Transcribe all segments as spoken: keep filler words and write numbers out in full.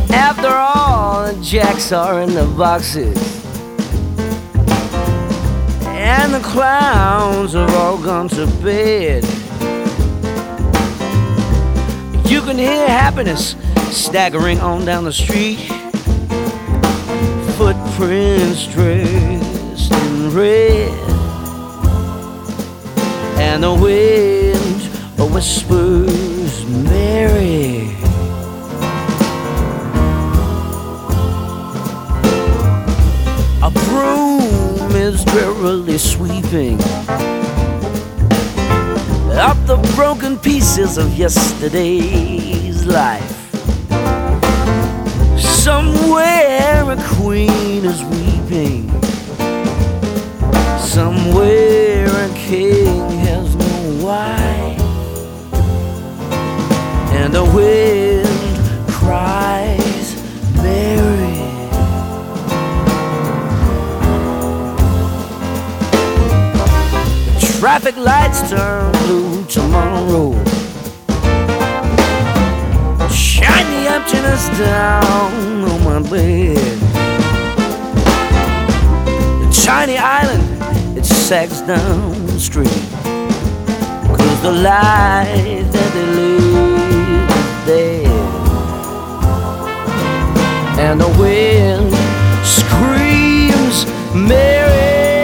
After all, the jacks are in the boxes, and the clowns have all gone to bed. You can hear happiness staggering on down the street, footprints dressed in red, and the wind whispers Mary. A broom is drearily sweeping up the broken pieces of yesterday's life. Somewhere a queen is weeping, somewhere a king has no wife, and the wind cries Mary. The traffic lights turn blue tomorrow, shine the emptiness down on my bed. The tiny island, it sags down the street, 'cause the life that they live is dead. And the wind screams Mary.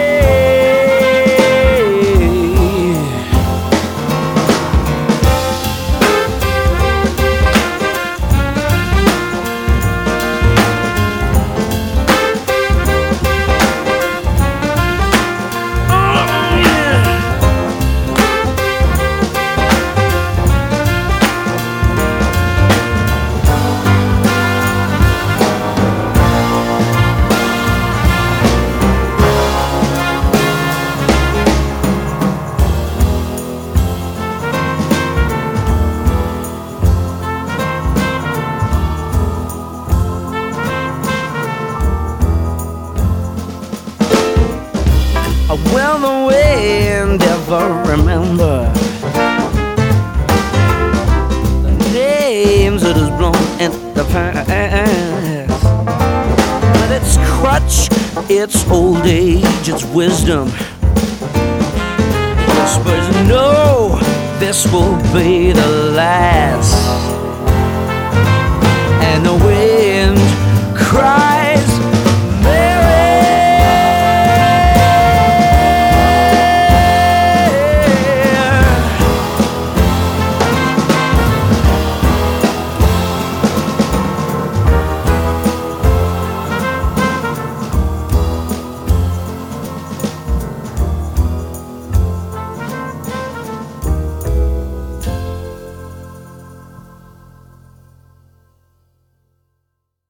Will the wind ever remember the names it has blown in the past? With its crutch, its old age, its wisdom, whispers, no, this will be the last.